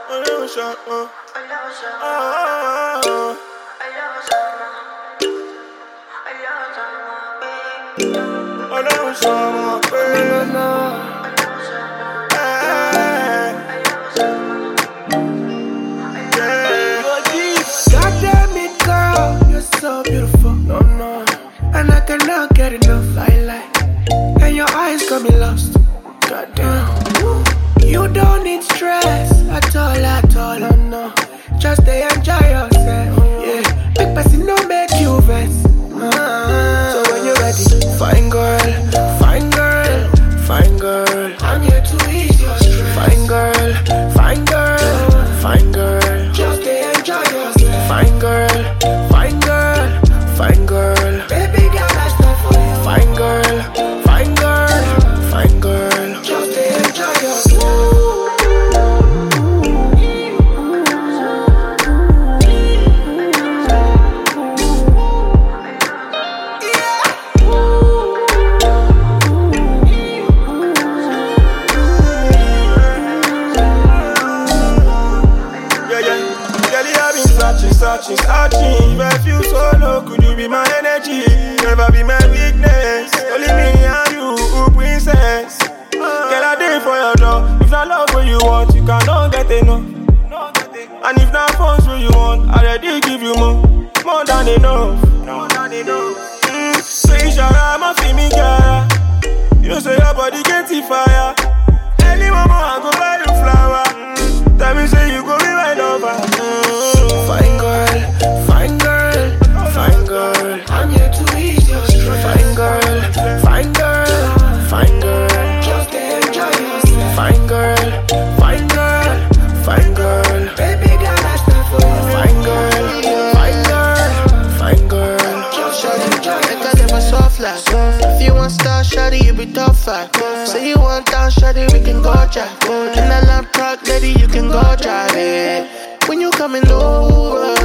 Goddamn it, girl, you're so beautiful. No, no, and I cannot get enough. And your eyes got me lost. Goddamn, you don't need stress at all. No, no, just stay enjoy yourself. Yeah, big person no make you vex. So when you're ready, fine girl, fine girl, fine girl, I'm here to ease your stress. Fine girl, fine girl, fine girl, just stay enjoy yourself. Fine girl, fine girl, fine girl, baby girl, that's not for you. Fine girl, fine girl, fine girl, just stay enjoy yourself. Searching, if I feel so low, could you be my energy? Never be my weakness. Only me and you, princess. Girl, I did for your door. If not love what you want, you cannot get enough. And if not funds what you want, I already give you more than enough. So you shall have my feeling, girl. You say your body get fire. Any moment I go buy you flower. Tell me say you go be my lover. Fine girl, fine girl, fine girl, I'm here to ease your stress. Fine girl, fine girl, fine girl, just enjoy yourself. Fine girl, fine girl, fine girl, baby girl, that's not for you. Fine girl, fine girl, fine girl, just enjoy yourself. Make a never soft like. If you want star shawty, you be tough fight. Say you want down shawty, we can go drive. In a lap truck, lady, you can go drive it. When you coming over,